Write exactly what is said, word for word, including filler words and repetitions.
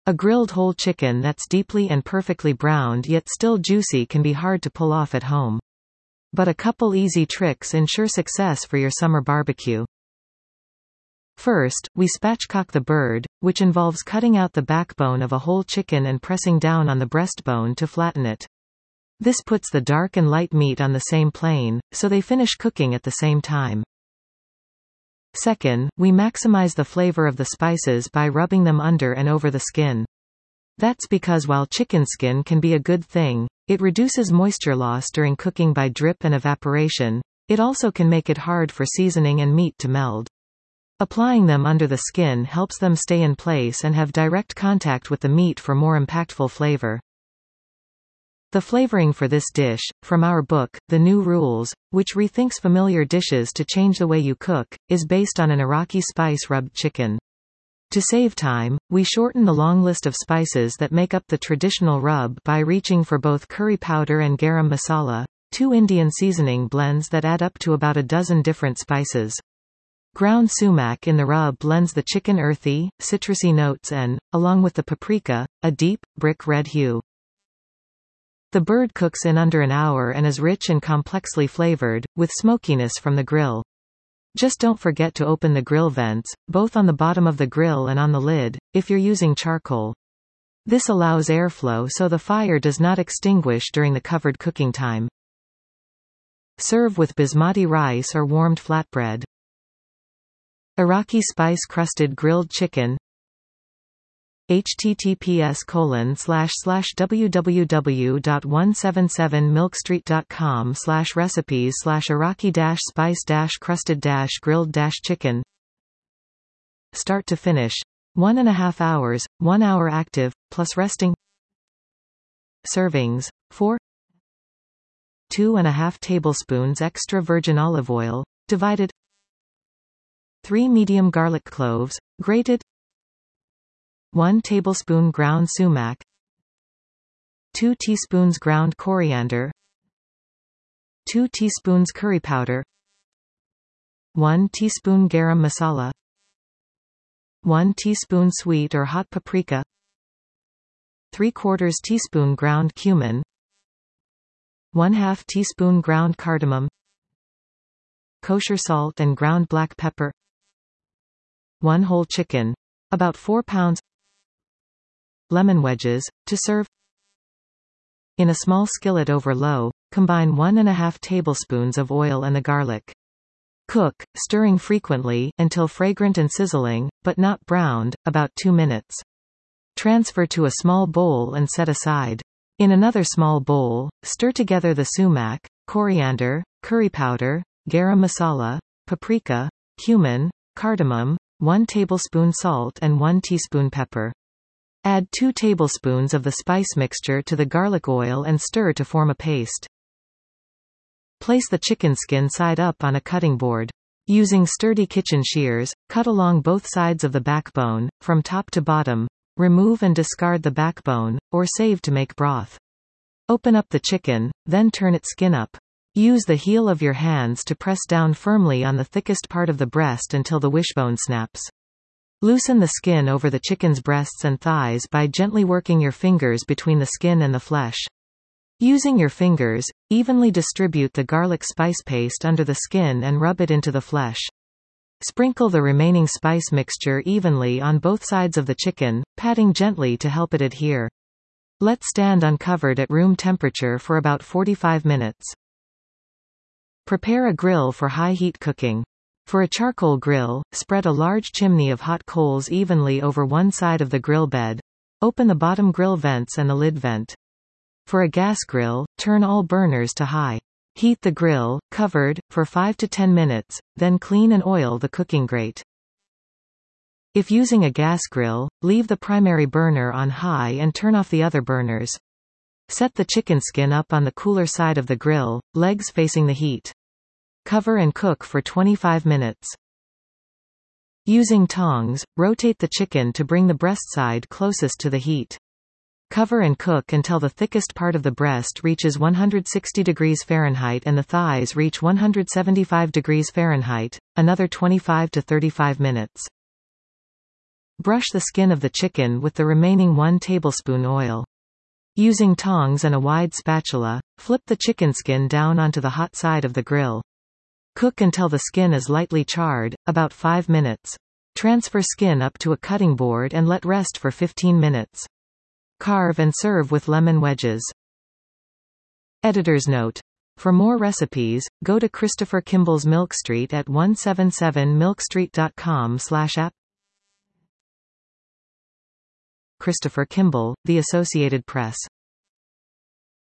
A grilled whole chicken that's deeply and perfectly browned yet still juicy can be hard to pull off at home. But a couple easy tricks ensure success for your summer barbecue. First, we spatchcock the bird, which involves cutting out the backbone of a whole chicken and pressing down on the breastbone to flatten it. This puts the dark and light meat on the same plane, so they finish cooking at the same time. Second, we maximize the flavor of the spices by rubbing them under and over the skin. That's because while chicken skin can be a good thing, it reduces moisture loss during cooking by drip and evaporation. It also can make it hard for seasoning and meat to meld. Applying them under the skin helps them stay in place and have direct contact with the meat for more impactful flavor. The flavoring for this dish, from our book, The New Rules, which rethinks familiar dishes to change the way you cook, is based on an Iraqi spice rubbed chicken. To save time, we shorten the long list of spices that make up the traditional rub by reaching for both curry powder and garam masala, two Indian seasoning blends that add up to about a dozen different spices. Ground sumac in the rub lends the chicken earthy, citrusy notes and, along with the paprika, a deep, brick red hue. The bird cooks in under an hour and is rich and complexly flavored, with smokiness from the grill. Just don't forget to open the grill vents, both on the bottom of the grill and on the lid, if you're using charcoal. This allows airflow so the fire does not extinguish during the covered cooking time. Serve with basmati rice or warmed flatbread. Iraqi spice-crusted grilled chicken. https colon slash slash www dot one seven seven milkstreet dot com slash recipes slash Iraqi dash spice dash crusted dash grilled dash chicken. Start to finish. One and a half hours, one hour active, plus resting. Servings. four. Two and a half tablespoons extra virgin olive oil, divided. three medium garlic cloves, grated. one tablespoon ground sumac. two teaspoons ground coriander. two teaspoons curry powder. one teaspoon garam masala. one teaspoon sweet or hot paprika. three quarters teaspoon ground cumin. one half teaspoon ground cardamom. Kosher salt and ground black pepper. one whole chicken. About four pounds. Lemon wedges, to serve. In a small skillet over low, combine one and a half tablespoons of oil and the garlic. Cook, stirring frequently, until fragrant and sizzling, but not browned, about two minutes. Transfer to a small bowl and set aside. In another small bowl, stir together the sumac, coriander, curry powder, garam masala, paprika, cumin, cardamom, one tablespoon salt and one teaspoon pepper. Add two tablespoons of the spice mixture to the garlic oil and stir to form a paste. Place the chicken skin side up on a cutting board. Using sturdy kitchen shears, cut along both sides of the backbone, from top to bottom. Remove and discard the backbone, or save to make broth. Open up the chicken, then turn its skin up. Use the heel of your hands to press down firmly on the thickest part of the breast until the wishbone snaps. Loosen the skin over the chicken's breasts and thighs by gently working your fingers between the skin and the flesh. Using your fingers, evenly distribute the garlic spice paste under the skin and rub it into the flesh. Sprinkle the remaining spice mixture evenly on both sides of the chicken, patting gently to help it adhere. Let stand uncovered at room temperature for about forty-five minutes. Prepare a grill for high-heat cooking. For a charcoal grill, spread a large chimney of hot coals evenly over one side of the grill bed. Open the bottom grill vents and the lid vent. For a gas grill, turn all burners to high. Heat the grill, covered, for five to ten minutes, then clean and oil the cooking grate. If using a gas grill, leave the primary burner on high and turn off the other burners. Set the chicken skin up on the cooler side of the grill, legs facing the heat. Cover and cook for twenty-five minutes. Using tongs, rotate the chicken to bring the breast side closest to the heat. Cover and cook until the thickest part of the breast reaches one hundred sixty degrees Fahrenheit and the thighs reach one hundred seventy-five degrees Fahrenheit, another twenty-five to thirty-five minutes. Brush the skin of the chicken with the remaining one tablespoon oil. Using tongs and a wide spatula, flip the chicken skin down onto the hot side of the grill. Cook until the skin is lightly charred, about five minutes. Transfer skin up to a cutting board and let rest for fifteen minutes. Carve and serve with lemon wedges. Editor's note. For more recipes, go to Christopher Kimball's Milk Street at one seventy-seven milk street dot com slash app. Christopher Kimball, The Associated Press.